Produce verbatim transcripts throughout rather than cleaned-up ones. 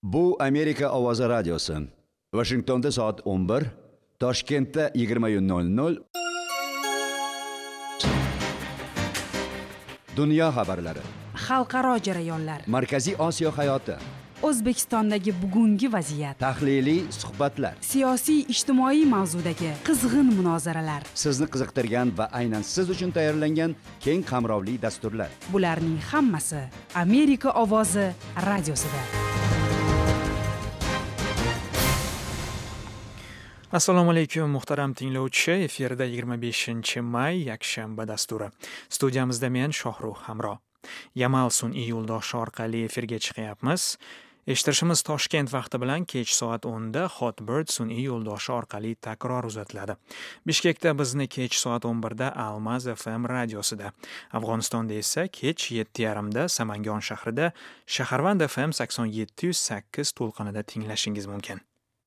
Bu Amerika Ovozi radiosi. Washingtonda soat o'n bir, Toshkentda yigirma nol nol. Dunyo xabarlari. Xalqaro jarayonlar. Markaziy Osiyo hayoti. O'zbekistondagi bugungi vaziyat. Tahliliy suhbatlar. Siyosiy ijtimoiy mavzudagi qizg'in munozaralar. Sizni qiziqtirgan va aynan siz uchun tayyorlangan keng qamrovli dasturlar. Bularning hammasi Amerika Ovozi radiosida. Assalomu alaykum muhtaram tinglovchi, efirda yigirma beshinchi may yakshanba dasturi. Studiyamizda men Shohruh Hamro. Yamal sun'iy yo'ldoshi orqali efirga chiqyapmiz. Eshitishimiz Toshkent vaqti bilan kech soat o'nda Hotbird sun'iy yo'ldoshi orqali takror uzatiladi. Bishkekda bizni kech soat o'n birda Almaz F M radiosida, Afg'onistonda esa kech yetti yarimda Samangon shahrida Shaharvand F M sakson yetti yuz sakkiz to'lqinida tinglashingiz mumkin.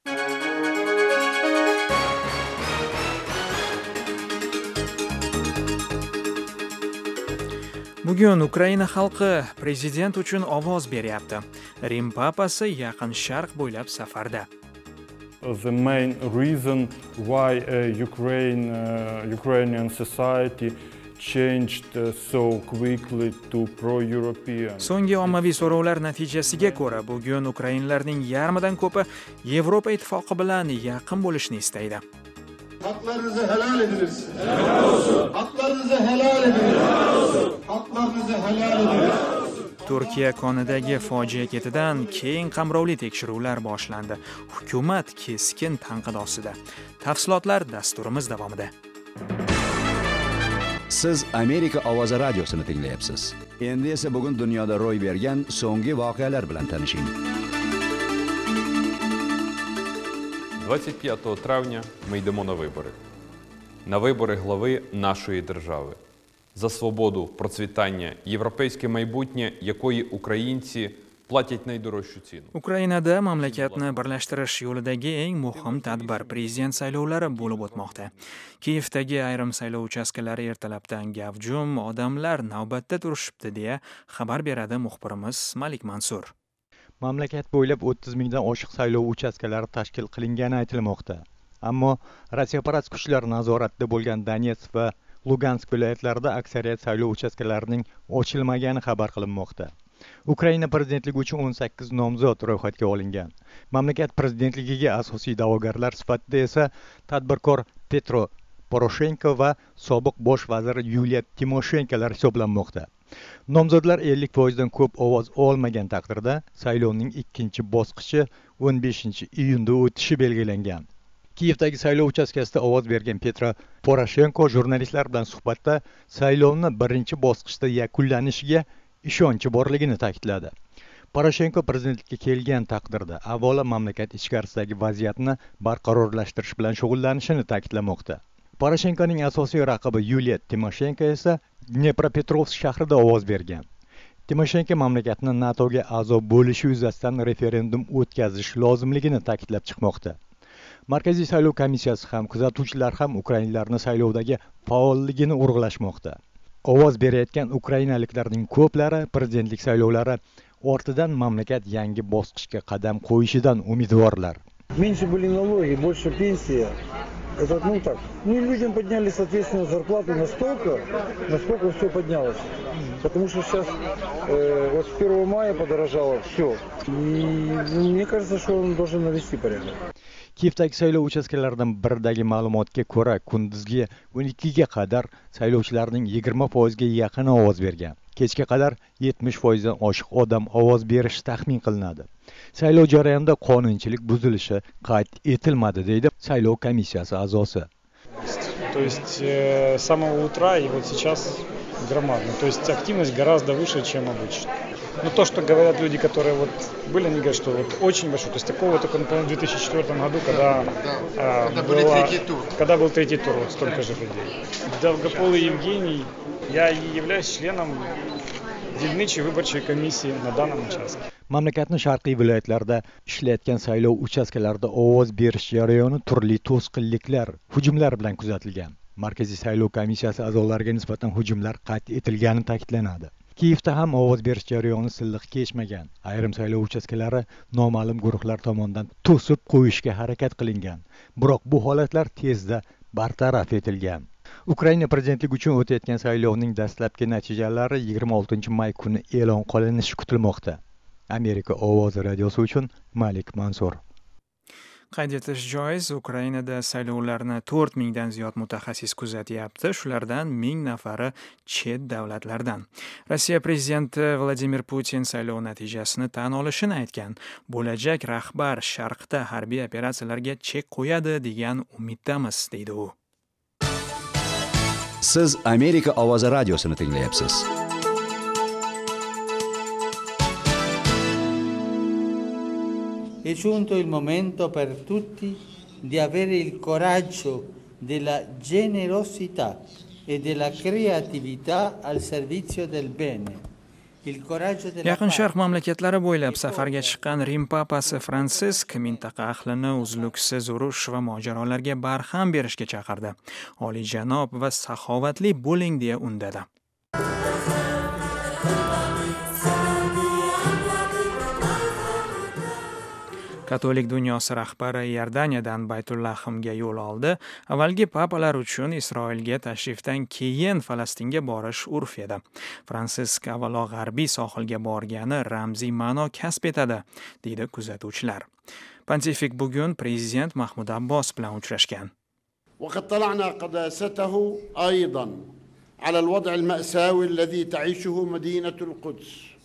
Bugun Ukraina xalqi prezident uchun ovoz beryapti. Rim papasi Yaqin Sharq bo'ylab safarda. The main reason why uh, Ukraine, uh, Ukrainian society changed uh, so quickly to pro-European. So'nggi ommaviy so'rovlar natijasiga ko'ra, bugun Ukrainlarning yarmidan ko'pi Yevropa ittifoqi bilan yaqin bo'lishni istaydi. Haklarınızı helal ediniz. Helal olsun. Haklarınızı helal ediniz. Helal olsun. Haklarınızı helal ediniz. Turkiya konidagi fojia ketidan keng qamrovli tekshiruvlar boshlandi. Hukumat keskin tanqid ostida. Tafsilotlar dasturimiz davomida. Siz Amerika Ovozi radiosini tinglayapsiz. Endi esa bugun dunyoda ro'y bergan so'nggi voqealar bilan tanishing. двадцять п'ятого травня ми йдемо на вибори. На вибори глави нашої держави. За свободу, процвітання, європейське майбутнє, якої українці платять найдорожчу ціну. Ukrainada mamlakatni birlashtirish yo'lidagi eng muhim tadbir prezident saylovlari bo'lib o'tmoqda. Kiyevdagi ayrim saylov uchastkalari ertalabdan gavjum, odamlar navbatda turishibdi deya xabar beradi muxbirimiz Malik Mansur. Mamlakat bo'ylab o'ttiz mingdan oshiq saylov uchastkalari tashkil qilingani aytilmoqda. Ammo Rossiyaparast kuchlar nazoratida bo'lgan Donetsk va Lugansk viloyatlarida aksariyat saylov uchastkalarining ochilmagani xabar qilinmoqda. Ukraina prezidentligi uchun o'n sakkiz nomzod ro'yxatga olingan. Mamlakat prezidentligiga asosiy da'vogarlar sifatida esa tadbirkor Petro Poroshenko va sobiq bosh vazir Yuliya Timoshenkolar hisoblanmoqda. Nomzodlar ellik foizdan ko'p ovoz olmagan taqdirda saylovning ikkinchi bosqichi o'n beshinchi iyunda o'tishi belgilangan. Kiyevdagi saylov uchastkasida ovoz bergan Petro Poroshenko jurnalistlar bilan suhbatda saylovni birinchi bosqichda yakunlanishiga ishonchi borligini ta'kidladi. Poroshenko prezidentlikka kelgan taqdirda avvalo mamlakat ichkarisidagi vaziyatni barqarorlashtirish bilan shug'ullanishini ta'kidlamoqda. Poroshenkoning asosiy raqibi Yuliya Timoshenko esa Dnepropetrovsk shahrida ovoz bergan. Timoshenko mamlakatni NATOga a'zo bo'lishi yuzasidan referendum o'tkazish lozimligini ta'kidlab chiqmoqda. Markaziy saylov komissiyasi ham kuzatuvchilar ham ukrainalarning saylovdagi faolligini urg'ulashmoqda. Ovoz berayotgan ukrainaliklarning ko'plari prezidentlik saylovlari ortidan mamlakat yangi bosqichga qadam qo'yishidan umidvorlar. Меньше были налоги, больше пенсия. Это ну так. Ну и людям подняли, соответственно, зарплату настолько, насколько все поднялось. Потому что сейчас э, вот с первого мая подорожало все. И ну, мне кажется, что он должен навести порядок. Kiyevdagi saylov uchastkalaridan biridagi ma'lumotga ko'ra, kunduzgi o'n ikkiga qadar saylovchilarning yigirma foizga yaqin ovoz bergan. Kechga qadar yetmish foizdan oshiq odam ovoz berishi taxmin qilinadi. Saylov jarayonida qonunchilik buzilishi qayd etilmadi, deydi saylov komissiyasi a'zosi. То есть э, с самого утра и вот сейчас громадно. То есть активность гораздо выше, чем обычно. Но то, что говорят люди, которые вот были, они говорят, что вот очень большой. То есть такого только, например, в две тысячи четвёртом году, когда, э, когда, была, когда был третий тур, вот столько же людей. Долгополый Евгений, я являюсь членом Дельничей выборчей комиссии на данном участке. Mamlakatning sharqiy viloyatlarida ishlayotgan saylov uchastkalarida ovoz berish jarayoni turli to'sqinliklar, hujumlar bilan kuzatilgan. Markaziy saylov komissiyasi a'zolariga nisbatan hujumlar qayd etilgani ta'kidlanadi. Kiyevda ham ovoz berish jarayoni silliq kechmagan. Ayrim saylov uchastkalari noma'lum guruhlar tomonidan to'sib qo'yishga harakat qilingan. Biroq bu holatlar tezda bartaraf etilgan. Ukraina prezidentligi uchun o'tayotgan saylovning dastlabki natijalari yigirma oltinchi may kuni e'lon qilinishi kutilmoqda. Amerika ovozi radiosi uchun Malik Mansur. Qayd etish joiz, Ukrainada saylovlarni to'rt mingdan ziyod mutaxassis kuzatyapti, shulardan ming nafari chet davlatlardan. Rossiya prezidenti Vladimir Putin saylov natijasini tan olishini aytgan. Bo'lajak rahbar Sharqda harbiy operatsiyalarga chek qo'yadi degan umiddamiz, deydi u. Siz Amerika ovozi radiosini tinglayapsiz. È giunto il momento per tutti di avere il coraggio della generosità e della creatività al servizio del bene. Il coraggio della Yaqin Sharq mamlakatlari bo'ylab safarga chiqqan Rim papasi Fransisk mintaqa ahlini uzluksiz urush va mojarolarga barham berishga chaqirdi. Oliyjanob va saxovatli bo'ling deya undadi. Katolik dunyosi rahbari Iordaniyadan Baytullahimga yo'l oldi. Avvalgi papalar uchun Isroilga tashrifdan keyin Falastinga borish urf edi. Fransisk avvalo g'arbiy sohilga borgani ramziy ma'no kasb etadi, deydi kuzatuvchilar. Pontifik bugun prezident Mahmud Abbos bilan uchrashgan. وقد طلعنا قداسته أيضا على الوضع المأساوي الذي تعيشه مدينة القدس.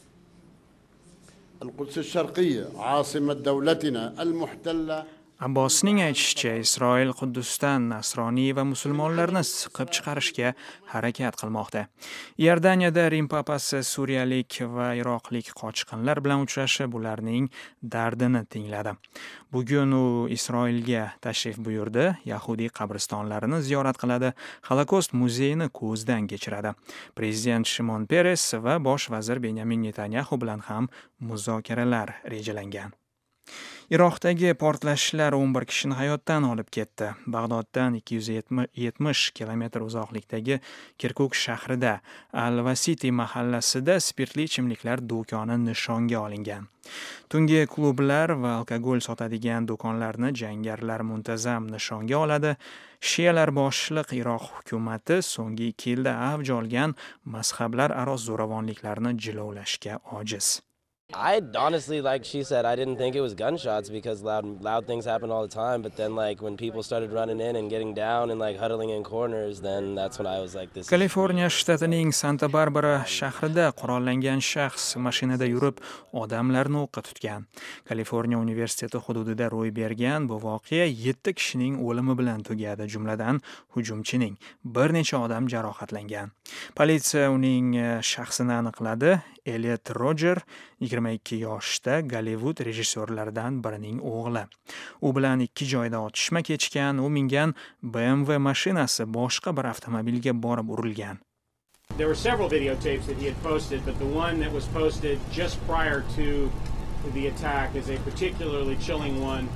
القدس الشرقية عاصمة دولتنا المحتلة. Abbosning aytishicha, Isroil Quddusdan nasroniy va musulmonlarni siqib chiqarishga harakat qilmoqda. Iordaniyada Rim papasi suriyalik va iroqlik qochqinlar bilan uchrashib, ularning dardini tingladi. Bugun u Isroilga tashrif buyurdi, Yahudiy qabristonlarini ziyorat qiladi, Holokost muzeyini ko'zdan kechiradi. Prezident Shimon Peres va bosh vazir Benyamin Netanyahu bilan ham muzokaralar rejalangan. Iroqdagi portlashlar o'n bir kishini hayotdan olib ketdi. Bag'doddan ikki yuz yetmish kilometr uzoqlikdagi Kirkuk shahrida Al-Vasiti mahallasida spirtli ichimliklar do'koni nishonga olingan. Tungi klublar va alkogol sotadigan do'konlarni jangarilar muntazam nishonga oladi. Shialar boshliq Iroq hukumati so'nggi ikki yilda avj olgan mazhablar aro zo'ravonliklarni jilovlashga ojiz. I honestly, like she said, I didn't think it was gunshots because loud loud things happen all the time. But then, like, when people started running in and getting down and like huddling in corners, then that's when I was like, this. Kaliforniya shtatining Santa Barbara shahrida qurollangan shaxs mashinada yurib odamlarni o'qqa tutgan. Kaliforniya universiteti hududida ro'y bergan bu voqea yetti kishining o'limi bilan tugadi, jumladan hujumchining bir necha odam jarohatlangan. Politsiya uning shaxsini aniqladi. Elliot Roger yigirma ikki yoshda Gollivud rejissyorlaridan birining o'g'li. U bilan ikki joyda otishma kechgan, u mingan B M W mashinasi boshqa bir avtomobilga borib urilgan. There were several videotapes that he had posted, but the one that was posted just prior to the attack is a particularly chilling one.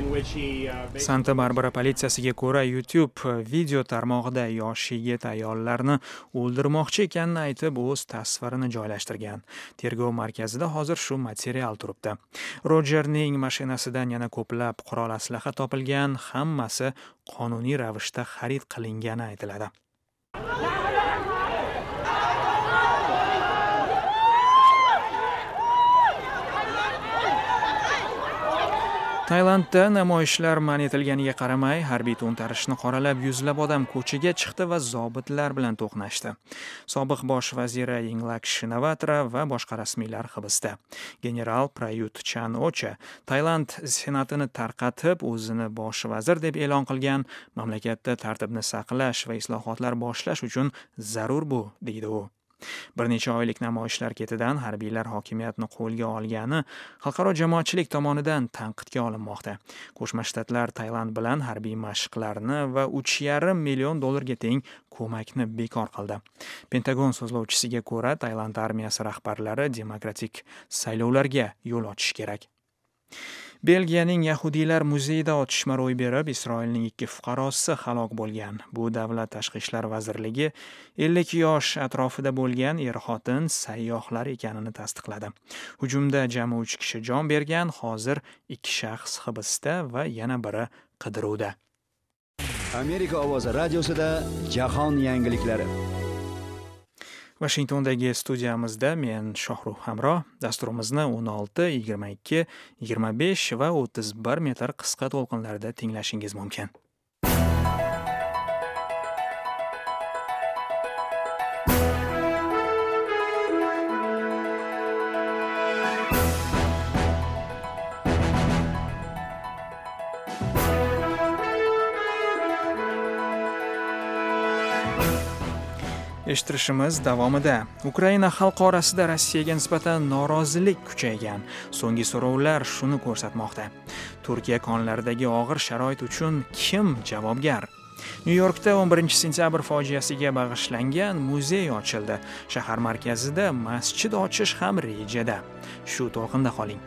Santa Barbara politsiyasiga ko'ra YouTube video tarmog'ida yosh yigit ayollarni o'ldirmoqchi ekanini aytib o'z tasvirini joylashtirgan. Tergov markazida hozir shu material turibdi. Rogerning mashinasidan yana ko'plab qurol aslaha topilgan, hammasi qonuniy ravishda xarid qilingani aytiladi. Tailandda namoyishlar man etilganiga qaramay, harbiy to'ntarishni qoralab yuzlab odam ko'chaga chiqdi va zobitlar bilan to'qnashdi. Sobiq bosh vaziri Yingluck Shinawatra va boshqa rasmiylar hibsda. General Prayut Chan-ocha Tailand senatini tarqatib, o'zini bosh vazir deb e'lon qilgan, mamlakatda tartibni saqlash va islohotlar boshlash uchun zarur bu, deydi u. Bir necha oylik namoyishlar ketidan harbiylar hokimiyatni qo'lga olgani xalqaro jamoatchilik tomonidan tanqidga olinmoqda. Qo'shma Shtatlar Tailand bilan harbiy mashqlarni va uch yarim million dollarga teng ko'makni bekor qildi. Pentagon so'zlovchisiga ko'ra, Tailand armiyasi rahbarlari demokratik saylovlarga yo'l ochish kerak. Belgiyaning Yahudiylar muzeyida otishma ro'y berib, Isroilning ikki fuqarosi halok bo'lgan. Bu Davlat tashqi ishlar vazirligi ellik yosh atrofida bo'lgan er-xotin sayyohlar ekanini tasdiqladi. Hujumda jami uch kishi jon bergan, hozir ikki shaxs hibsda va yana biri qidiruvda. Amerika ovozi radiosida jahon yangiliklari. Washingtondagi studiyamizda men Shohruh Hamro. Dasturimizni o'n olti, yigirma ikki, yigirma besh va o'ttiz bir metr qisqa to'lqinlarda tinglashingiz mumkin. Eshittirishimiz davomida Ukraina xalqi orasida Rossiyaga nisbatan norozilik kuchaygan. So'nggi so'rovlar shuni ko'rsatmoqda. Turkiya konlaridagi og'ir sharoit uchun kim javobgar? Nyu-Yorkda o'n birinchi sentyabr fojiasiga bag'ishlangan muzey ochildi. Shahar markazida masjid ochish ham rejada. Shu to'lqinda qoling.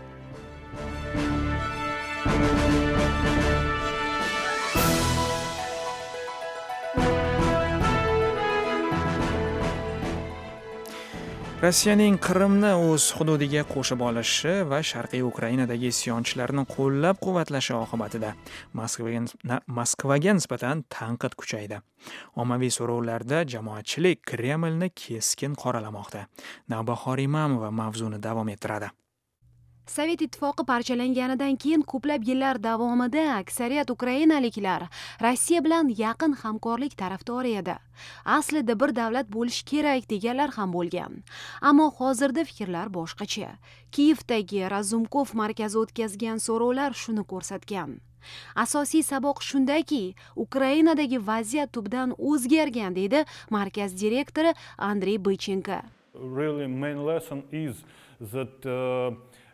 Rossiyaning Qrimni o'z hududiga qo'shib olishi va Sharqiy Ukrainadagi isyonchilarni qo'llab-quvvatlashi oqibatida Moskvaga Moskvaga nisbatan tanqid kuchaydi. Ommaviy so'rovlarda jamoatchilik Kremlni keskin qoralamoqda. Navbahor Imamova mavzuni davom ettiradi. Sovet ittifoqi parchalanganidan keyin ko'plab yillar davomida aksariyat ukrainaliklar Rossiya bilan yaqin hamkorlik tarafdori edi. Aslida bir davlat bo'lish kerak deganlar ham bo'lgan. Ammo hozirda fikrlar boshqacha. Kiyevdagi Razumkov markazi o'tkazgan so'rovlar shuni ko'rsatgan. Asosiy saboq shundaki, Ukrainadagi vaziyat tubdan o'zgargan, deydi markaz direktori Andrey Bychenko. Really main lesson is that uh...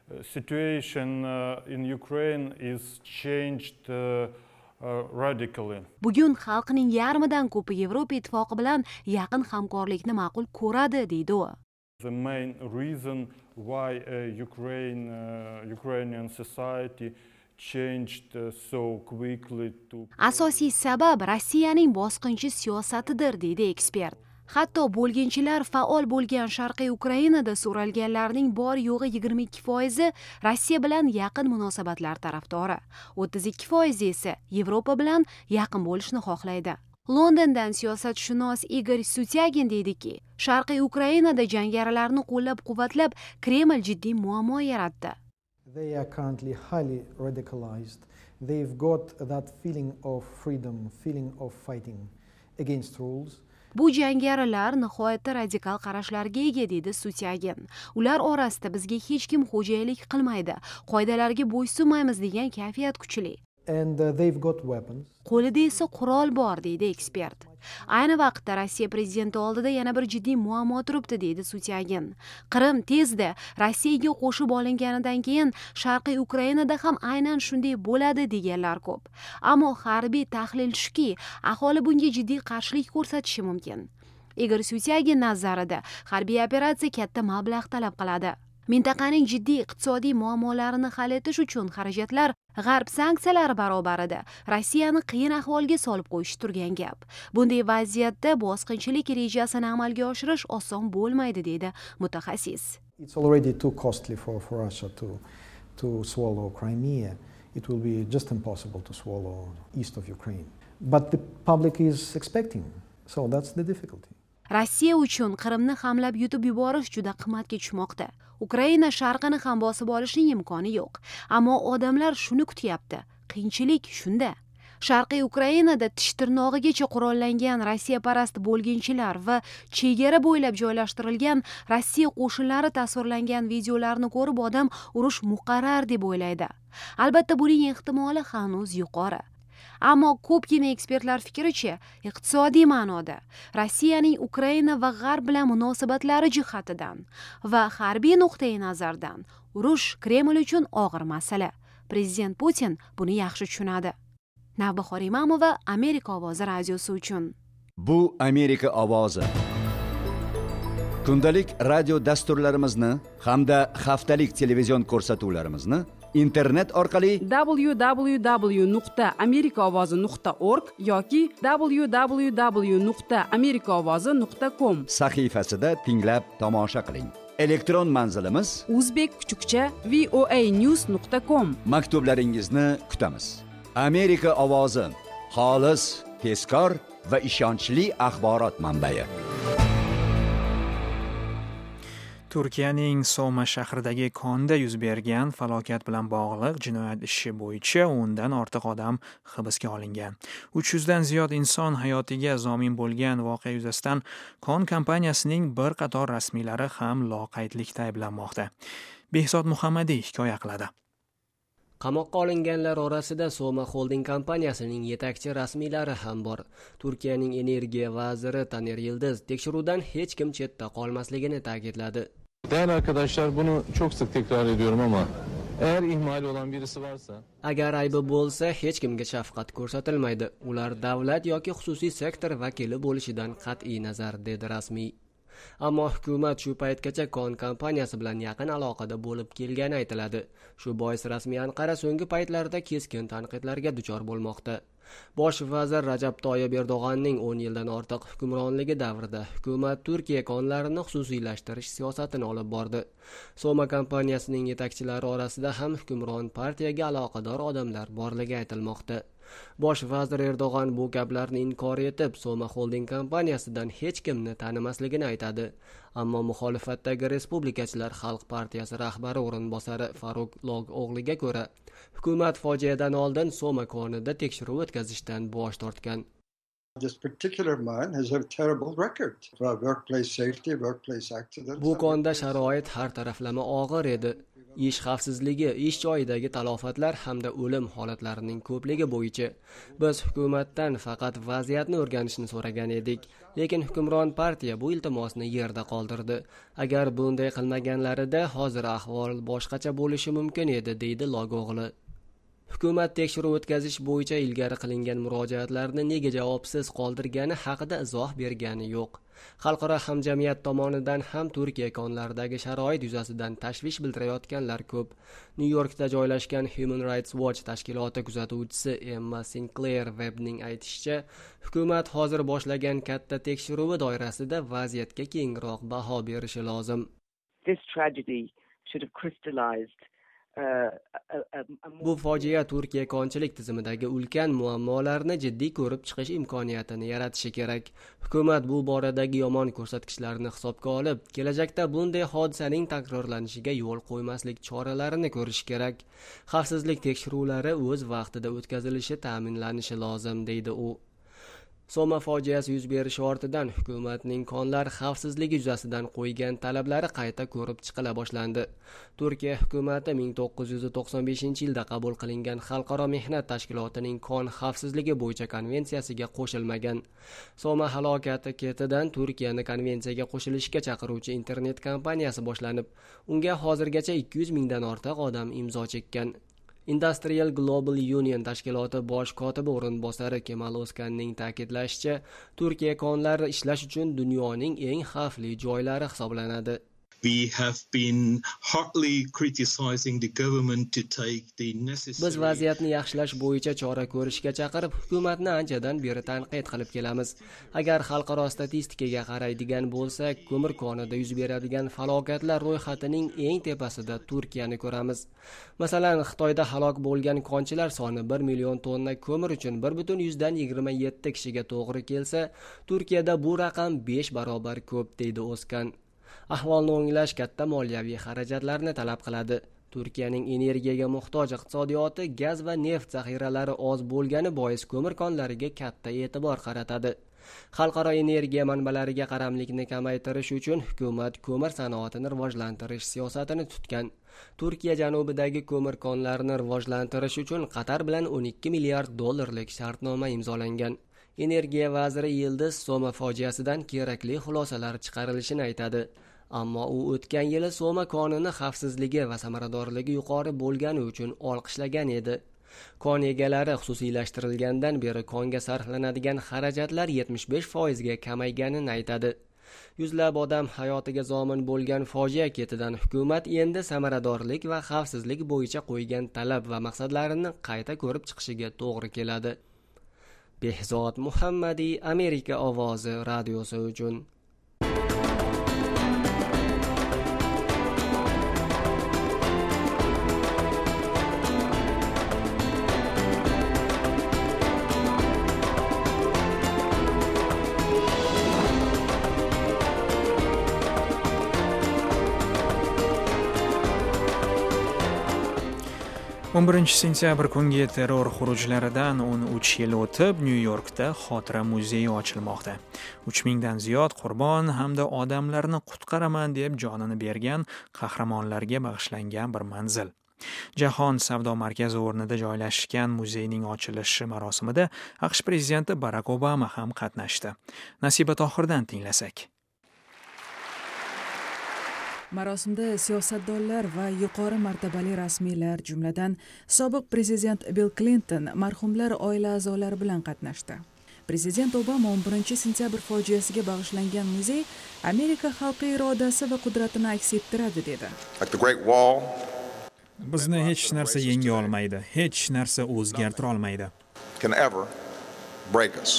situation uh, in Ukraine is changed uh, uh, radically. Bugun xalqning yarmidan ko'pi Yevropa ittifoqi bilan yaqin hamkorlikni ma'qul ko'radi, deydi u. The main reason why uh, Ukraine uh, Ukrainian society changed uh, so quickly to Asosiy sabab Rossiyaning bosqinchi siyosatidir, deydi ekspert. Hatto bo'lginchilar faol bo'lgan Sharqiy Ukrainada so'ralganlarning bor yo'g'i yigirma ikki foizi Rossiya bilan yaqin munosabatlar tarafdori. o'ttiz ikki foizi esa Yevropa bilan yaqin bo'lishni xohlaydi. Londondan siyosatshunos Igor Sutyagin deydiki, Sharqiy Ukrainada jangarilarni qo'llab-quvvatlab Kreml jiddiy muammo yaratdi. They are currently highly radicalized. They've got that feeling of freedom, feeling of fighting against rules. Bu jangarilar nihoyatda radikal qarashlarga ega, deydi Sutyagin. Ular orasida bizga hech kim xo'jaylik qilmaydi, qoidalarga bo'ysunmaymiz degan kayfiyat kuchli. And uh, they've got weapons. Qo'lida esa qurol bor, deydi ekspert. Ayni vaqtda Rossiya prezidenti oldida yana bir jiddiy muammo turibdi, deydi Sutyagin. Qrim tezda Rossiyaga qo'shib olinganidan keyin Sharqiy Ukrainada ham aynan shunday bo'ladi deganlar ko'p. Ammo harbiy tahlil shuki, aholi bunga jiddiy qarshilik ko'rsatishi mumkin. Igor Sutyagin nazarida harbiy operatsiya katta mablag' talab qiladi. Mintaqaning jiddiy iqtisodiy muammolarini hal etish uchun xarajatlar G'arb sanksiyalari barobarida Rossiyani qiyin ahvolga solib qo'yish turgan gap. Bunday vaziyatda bosqinchilik rejasini amalga oshirish oson bo'lmaydi, deydi mutaxassis. It's already too costly for, for Russia to, to swallow Crimea. It will be just impossible to swallow east of Ukraine. But the public is expecting, so that's the difficulty. Rossiya uchun Qrimni hamlab yutib yuborish juda qimmatga tushmoqda. Ukraina sharqini ham bosib olishning imkoni yo'q. Ammo odamlar shuni kutyapti. Qiyinchilik shunda. Sharqiy Ukrainada tish tirnog'igacha qurollangan Rossiya parast bo'lginchilar va chegara bo'ylab joylashtirilgan Rossiya qo'shinlari tasvirlangan videolarni ko'rib odam urush muqarrar deb o'ylaydi. Albatta buning ehtimoli hanuz yuqori. Ammo ko'pgina ekspertlar fikricha, iqtisodiy ma'noda Rossiyaning Ukraina va G'arb bilan munosabatlari jihatidan va harbiy nuqtai nazardan urush Kreml uchun og'ir masala. Prezident Putin buni yaxshi tushunadi. Navbahor Imamova, Amerika ovozi radiosi uchun. Bu Amerika ovozi. Kundalik radio dasturlarimizni hamda haftalik televizion ko'rsatuvlarimizni internet orqali w w w nuqta amerika ovozi nuqta org yoki w w w nuqta amerika ovozi nuqta com sahifasida tinglab tomosha qiling. Elektron manzilimiz o'zbek kuchukcha voa news nuqta com. Maktublaringizni kutamiz. Amerika ovozi, xolis, tezkor va ishonchli axborot manbai. Turkiyaning Soma shahridagi konda yuz bergan falokat bilan bog'liq jinoyat ishi bo'yicha o'ndan ortiq odam hibsga olingan. uch yuzdan ziyod inson hayotiga zomin bo'lgan voqea yuzasidan kon kompaniyasining bir qator rasmiylari ham loqaydlikda ayblanmoqda. Behzod Muhammadiy hikoya qiladi. Qamoqqa olinganlar orasida Soma Holding kompaniyasining yetakchi rasmiylari ham bor. Turkiyaning energiya vaziri Taner Yıldız tekshiruvdan hech kim chetda qolmasligini ta'kidladi. Değerli arkadaşlar, bunu çok sık tekrar ediyorum ama eğer ihmal olan birisi varsa, agar aybi bo'lsa, hech kimga shafqat ko'rsatilmaydi. Ular davlat yoki xususiy sektor vakili bo'lishidan qat'iy nazar, dedi rasmiy. Ammo hukumat shu paytgacha kon kompaniyasi bilan yaqin aloqada bo'lib kelgani aytiladi. Shu bois rasmiy Anqara so'nggi paytlarda keskin tanqidlarga duchor bo'lmoqda. Bosh vazir Rajab Toyyib Erdo'g'anning o'n yildan ortiq hukmronligi davrida hukumat Turkiya konlarini xususiylashtirish siyosatini olib bordi. Soma kompaniyasining yetakchilari orasida ham hukmron partiyaga aloqador odamlar borligi aytilmoqda. Bosh vazir Erdo'g'an bu gaplarni inkor etib, Soma Holding kompaniyasidan hech kimni tanimasligini aytadi. Ammo muxolifatdagi Respublikachilar xalq partiyasi rahbari o'rinbosari Faruk Log o'g'liga ko'ra, hukumat fojiadan oldin Soma konida tekshiruv o'tkazishdan bosh tortgan. This particular mine has a terrible record for workplace safety, workplace accidents. Bu konda sharoit har taraflama og'ir edi. Ish xavfsizligi, ish joyidagi talofatlar hamda o'lim holatlarining ko'pligi bo'yicha biz hukumatdan faqat vaziyatni o'rganishni so'ragan edik, lekin hukmron partiya bu iltimosni yerda qoldirdi. Agar bunday qilmaganlarida hozir ahvol boshqacha bo'lishi mumkin edi, deydi Log'og'li. Hukumat tekshiruv o'tkazish bo'yicha ilgari qilingan murojaatlarni nega javobsiz qoldirgani haqida izoh bergani yo'q. Xalqaro hamjamiyat tomonidan ham Turkiya konlaridagi sharoit yuzasidan tashvish bildirayotganlar ko'p. New Yorkda joylashgan Human Rights Watch tashkiloti kuzatuvchisi Emma Sinclair Webning aytishicha, hukumat hozir boshlagan katta tekshiruvi doirasida vaziyatga kengroq baho berishi lozim. This tragedy should have crystallized Bu fojia Turkiya konchilik tizimidagi ulkan muammolarni jiddiy ko'rib chiqish imkoniyatini yaratishi kerak. Hukumat bu boradagi yomon ko'rsatkichlarni hisobga olib, kelajakda bunday hodisaning takrorlanishiga yo'l qo'ymaslik choralarini ko'rish kerak. Xavfsizlik tekshiruvlari o'z vaqtida o'tkazilishi ta'minlanishi lozim, deydi u. Soma fojiasi yuz berishi ortidan hukumatning konlar xavfsizligi yuzasidan qo'ygan talablari qayta ko'rib chiqila boshlandi. Turkiya hukumati ming to'qqiz yuz to'qson beshinchi yilda qabul qilingan Xalqaro mehnat tashkilotining kon xavfsizligi bo'yicha konvensiyasiga qo'shilmagan. Soma halokati ketidan Turkiyani konvensiyaga qo'shilishga chaqiruvchi internet kompaniyasi boshlanib, unga hozirgacha ikki yuz mingdan ortiq odam imzo chekkan. Industrial Global Union tashkiloti bosh kotibi o'rinbosari Kemal O'skanning ta'kidlashicha, Turkiya konlari ishlash uchun dunyoning eng xavfli joylari hisoblanadi. We have been hotly criticizing the government to take the necessary Biz vaziyatni yaxshilash bo'yicha chora ko'rishga chaqirib, hukumatni anchadan beri tanqid qilib kelamiz. Agar xalqaro statistikaga qaraydigan bo'lsak, ko'mir konida yuz beradigan falokatlar ro'yxatining eng tepasida Turkiyani ko'ramiz. Masalan, Xitoyda halok bo'lgan konchilar soni bir million tonna ko'mir uchun bir butun yuzdan yigirma yetti kishiga to'g'ri kelsa, Turkiyada bu raqam besh barobar ko'p, deydi O'skan. Ahvolni o'nglash katta moliyaviy xarajatlarni talab qiladi. Turkiyaning energiyaga muhtoj iqtisodiyoti gaz va neft zaxiralari oz bo'lgani bois ko'mir konlariga katta e'tibor qaratadi. Xalqaro energiya manbalariga qaramlikni kamaytirish uchun hukumat ko'mir sanoatini rivojlantirish siyosatini tutgan. Turkiya janubidagi ko'mir konlarini rivojlantirish uchun Qatar bilan o'n ikki milliard dollarlik shartnoma imzolangan. Energiya vaziri Yildiz Soma fojiasidan kerakli xulosalar chiqarilishini aytadi. Ammo u o'tgan yili Soma konini xavfsizligi va samaradorligi yuqori bo'lgani uchun olqishlagan edi. Kon egalari xususiylashtirilgandan beri konga sarflanadigan xarajatlar yetmish besh foizga kamayganini aytadi. Yuzlab odam hayotiga zomin bo'lgan fojia ketidan hukumat endi samaradorlik va xavfsizlik bo'yicha qo'ygan talab va maqsadlarini qayta ko'rib chiqishiga to'g'ri keladi. Behzod Muhammadiy, Amerika ovozi radiosi uchun. o'n birinchi sentyabr kungi terror xurujlaridan o'n uch yil o'tib, Nyu-Yorkda xotira muzeyi ochilmoqda. uch mingdan ziyod qurbon hamda odamlarni qutqaraman deb jonini bergan qahramonlarga bag'ishlangan bir manzil. Jahon savdo markazi o'rnida joylashgan muzeyning ochilishi marosimida AQSh prezidenti Barak Obama ham qatnashdi. Nasiba Tohirdan tinglasak. Marosimda siyosatdonlar va yuqori martabali rasmiylar, jumladan sobiq prezident Bill Clinton marhumlar oila a'zolari bilan qatnashdi. Prezident Obama o'n birinchi sentyabr fojiasiga bag'ishlangan muzey Amerika xalqi irodasi va qudratini aks ettiradi dedi. Bizni hech narsa yenga olmaydi, hech narsa o'zgartira olmaydi. Can ever break us.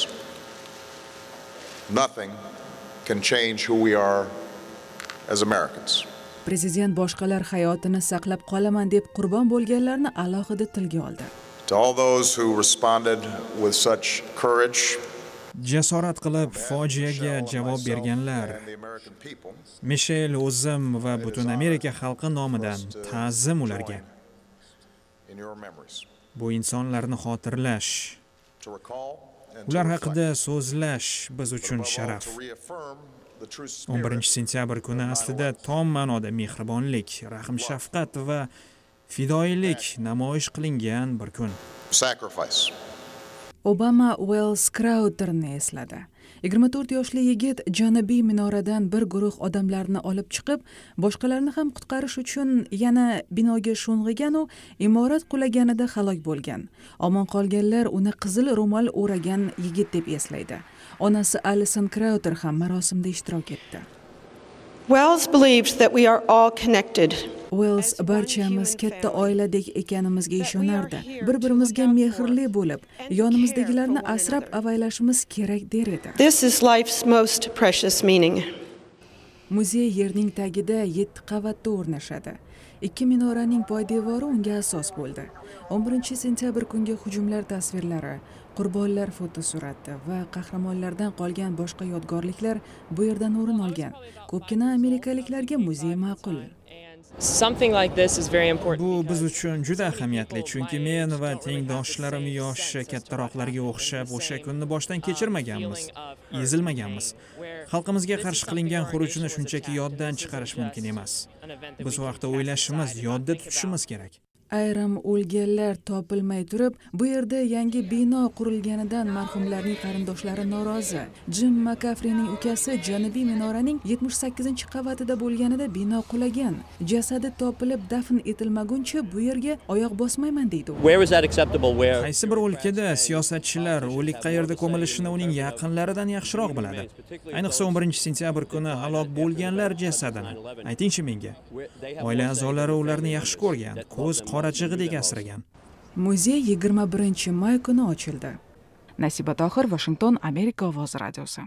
Nothing can change who we are as Americans. Prezident boshqalar hayotini saqlab qolaman deb qurbon bo'lganlarni alohida tilga oldi. To all those who responded with such courage, jasorat qilib fojiaga javob berganlar, Michelle o'zim va butun Amerika xalqi nomidan ta'zim ularga. Bu insonlarni xotirlash, ular haqida so'zlash biz uchun sharaf. o'n birinchi sentyabr kuni aslida tom ma'noda mehribonlik, rahm shafqat va fidoyilik namoyish qilingan bir kun. Obama Wells Crowtherni esladi. yigirma to'rt yoshli yigit janubiy minoradan bir guruh odamlarni olib chiqib, boshqalarni ham qutqarish uchun yana binoga sho'ng'igan u imorat qulaganida halok bo'lgan. Omon qolganlar uni qizil ro'mol o'ragan yigit deb eslaydi. Onasi Alison Crowther ham marosimda ishtirok etdi. Wells believed that we are all connected. Wells barchamiz katta oiladek ekanimizga ishonardi. Bir-birimizga mehrli bo'lib, yonimizdagilarni asrab avaylashimiz kerak der edi. This is life's most precious meaning. Muzey yerning tagida yetti qavatda o'rnashadi. Ikki minoraning poydevori unga asos bo'ldi. o'n birinchi sentyabr kungi hujumlar tasvirlari, qurbonlar fotosurati va qahramonlardan qolgan boshqa yodgorliklar bu yerdan o'rin olgan. Ko'pgina amerikaliklarga muzey ma'qul. Something like this is very important. Bu biz uchun juda ahamiyatli, chunki men va tengdoshlarim yoshi kattaroqlarga o'xshab o'sha kunni boshdan kechirmaganmiz, ezilmaganmiz. Xalqimizga qarshi qilingan xurujni shunchaki yoddan chiqarish mumkin emas. Biz u haqda o'ylashimiz, yodda tutishimiz kerak. Ayrim o'lganlar topilmay turib, bu yerda yangi bino qurilganidan marhumlarning qarindoshlari norozi. Jim McCaffreyning ukasi janubiy minoraning yetmish sakkizinchi qavatida bo'lganida bino qulagan. Jasadi topilib dafn etilmaguncha bu yerga oyoq bosmayman deydi. Where is that acceptable? Where? Qaysi bir o'lkada siyosatchilar o'lik qayerda ko'milishini uning yaqinlaridan yaxshiroq biladi. Ayniqsa o'n birinchi sentyabr kuni halok bo'lganlar jasadini. Aytingchi menga. Oila a'zolari ularni yaxshi ko'rgan, ko'z qorachig'idek asragan. Muzey yigirma birinchi may kuni ochildi. Nasiba Tohir, Washington, Amerika ovozi radiosi.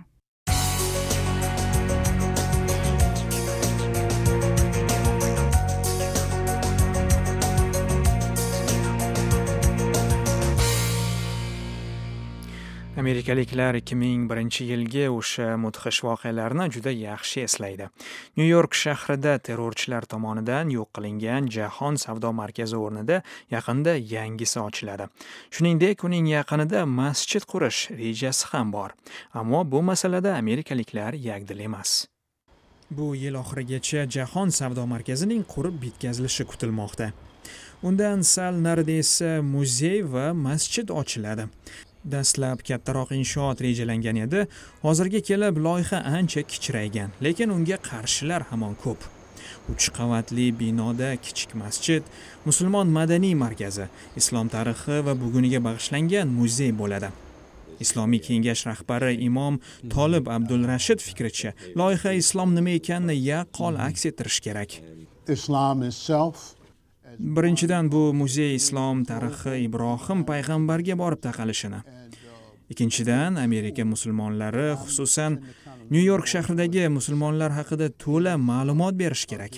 Amerikaliklar ikki ming birinchi yilgi o'sha mudhish voqealarni juda yaxshi eslaydi. Nyu-York shahrida terrorchilar tomonidan yo'q qilingan Jahon savdo markazi o'rnida yaqinda yangisi ochiladi. Shuningdek, uning yaqinida masjid qurish rejasi ham bor. Ammo bu masalada amerikaliklar yagdil emas. Bu yil oxirigacha Jahon savdo markazining qurib bitkazilishi kutilmoqda. Undan sal narida esa muzey va masjid ochiladi. Dastlab kattaroq inshoot rejalangan edi, hozirga kelib loyiha ancha kichraygan, lekin unga qarshilar hamon ko'p. uch qavatli binoda kichik masjid, musulmon madaniy markazi, islom tarixi va buguniga bag'ishlangan muzey bo'ladi. Islomiy kengash rahbari imom Tolib Abdulrashid fikricha, loyiha islom nima ekanini yaqqol aks ettirish kerak. Islam itself. Birinchidan, bu muzey islom tarixi Ibrohim payg'ambarga borib taqalishini. Ikkinchidan, Amerika musulmonlari, xususan New York shahridagi musulmonlar haqida to'la ma'lumot berish kerak.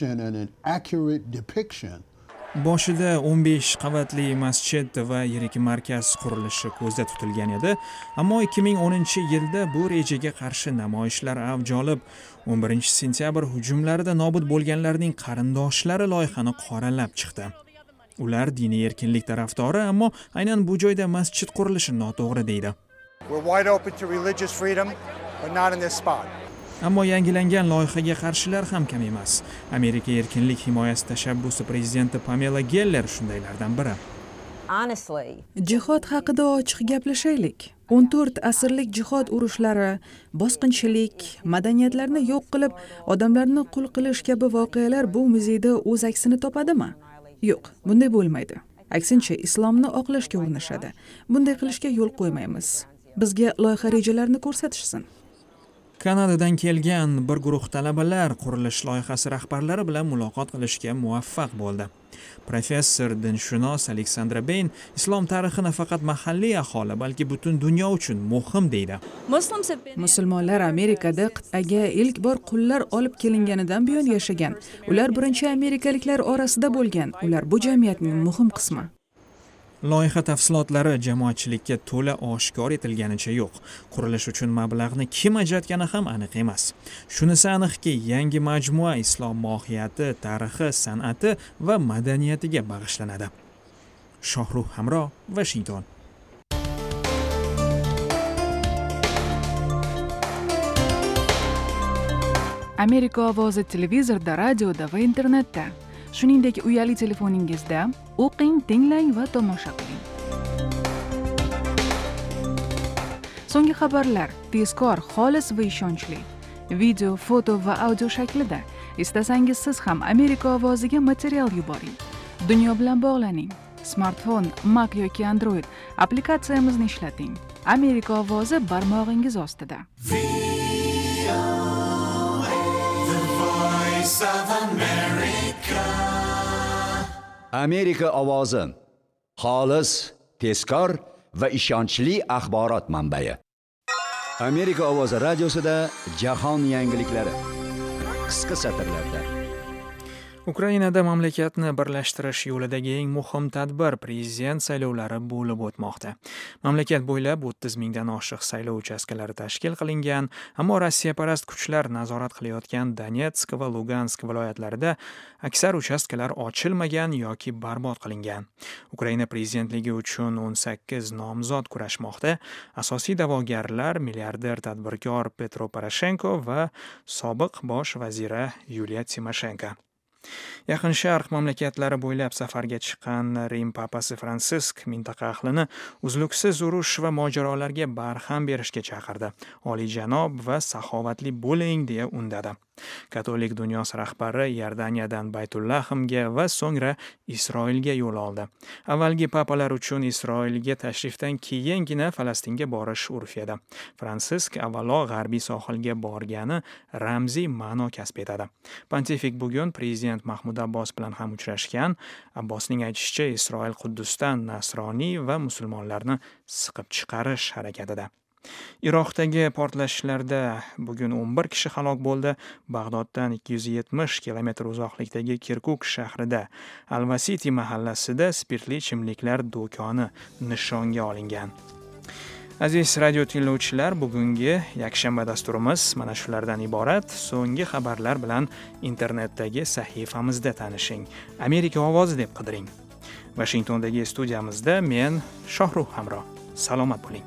Boshida o'n besh qavatli masjid va yirik markaz qurilishi ko'zda tutilgan edi, ammo ikki ming o'ninchi yilda bu rejaga qarshi namoyishlar avj olib, o'n birinchi sentyabr hujumlarida nobud bo'lganlarning qarindoshlari loyihani qoralab chiqdi. Ular diniy erkinlik tarafdori, ammo aynan bu joyda masjid qurilishi noto'g'ri deydi. We're wide open to religious freedom, but not in this spot. Ammo yangilangan loyihaga qarshilar ham kam emas. Amerika erkinlik himoyasi tashabbusi prezidenti Pamela Geller shundaylardan biri. Jihod haqida ochiq gaplashaylik. o'n to'rt asrlik jihod urushlari, bosqinchilik, madaniyatlarni yo'q qilib, odamlarni qul qilish kabi voqealar bu muzeyda o'z aksini topadimi? Yo'q, bunday bo'lmaydi. Aksincha, islomni oqlashga urinishadi. Bunday qilishga yo'l qo'ymaymiz. Bizga loyiha rejalarini ko'rsatishsin. Kanadadan kelgan bir guruh talabalar qurilish loyihasi rahbarlari bilan muloqot qilishga muvaffaq bo'ldi. Professor dinshunos Aleksandra Bain islom tarixi nafaqat mahalliy aholi, balki butun dunyo uchun muhim deydi. Musulmonlar Amerikada qit'aga ilk bor qullar olib kelinganidan buyon yashagan. Ular birinchi amerikaliklar orasida bo'lgan. Ular bu jamiyatning muhim qismi. Loyiha tafsilotlari jamoatchilikka to'la oshkor etilganicha yo'q. Qurilish uchun mablag'ni kim ajratgani ham aniq emas. Shunisi aniqki, yangi majmua islom mohiyati, tarixi, san'ati va madaniyatiga bag'ishlanadi. Shohruh Hamro, Washington. Amerika ovozi televizorda, radioda va internetda. Shuningdek, uyali telefoningizda o'qing, tinglang va tomosha qiling. So'nggi xabarlar tezkor, xolis va ishonchli. Video, foto va audio shaklida. Istasangiz siz ham Amerika ovoziga material yuboring. Dunyo bilan bog'laning. Smartfon, Mac yoki Android applikatsiyamizni ishlating. Amerika ovozi barmog'ingiz ostida. Amerika ovozi xolis, tezkor va ishonchli axborot manbai. Amerika ovozi radiosida jahon yangiliklari qisqa satrlarda. Ukrainada mamlakatni birlashtirish yo'lidagi eng muhim tadbir prezident saylovlari bo'lib o'tmoqda. Mamlakat bo'ylab o'ttiz mingdan oshiq saylov uchastkalari tashkil qilingan, ammo Rossiyaparast kuchlar nazorat qilayotgan Donetsk va Lugansk viloyatlarida aksar uchastkalar ochilmagan yoki barbod qilingan. Ukraina prezidentligi uchun o'n sakkiz nomzod kurashmoqda. Asosiy da'vogarlar milliarder tadbirkor Petro Poroshenko va sobiq bosh vazira Yuliya Timoshenko. Yaqin Sharq mamlakatlari bo'ylab safarga chiqqan Rim papasi Fransisk mintaqa ahlini uzluksiz urush va mojarolarga barham berishga chaqirdi. Oliyjanob va saxovatli bo'ling deya undadi. Katolik dunyosi rahbari Iordaniyadan Baytullahimga va so'ngra Isroilga yo'l oldi. Avvalgi papalar uchun Isroilga tashrifdan keyingina Falastinga borish urf edi. Fransisk avvalo g'arbiy sohilga borgani ramziy ma'no kasb etadi. Pontifik bugun prezident Mahmud Abbos bilan ham uchrashgan. Abbosning aytishicha, Isroil Quddusdan nasroniy va musulmonlarni siqib chiqarish harakatida. Iroqdagi portlashlarda bugun o'n bir kishi halok bo'ldi. Bag'doddan ikki yuz yetmish kilometr uzoqlikdagi Kirkuk shahrida Al-Vasiti mahallasida spirtli ichimliklar do'koni nishonga olingan. Aziz radio tinglovchilar, bugungi yakshanba dasturimiz mana shulardan iborat. So'nggi xabarlar bilan internetdagi sahifamizda tanishing. Amerika ovozi deb qidiring. Washingtondagi studiyamizda men Shohruh Hamro. Salomat bo'ling.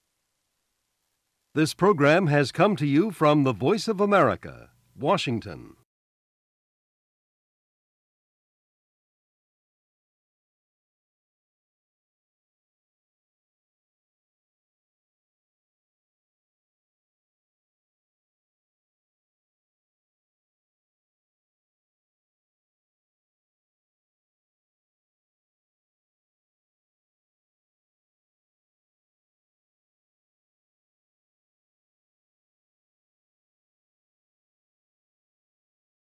This program has come to you from the Voice of America, Washington.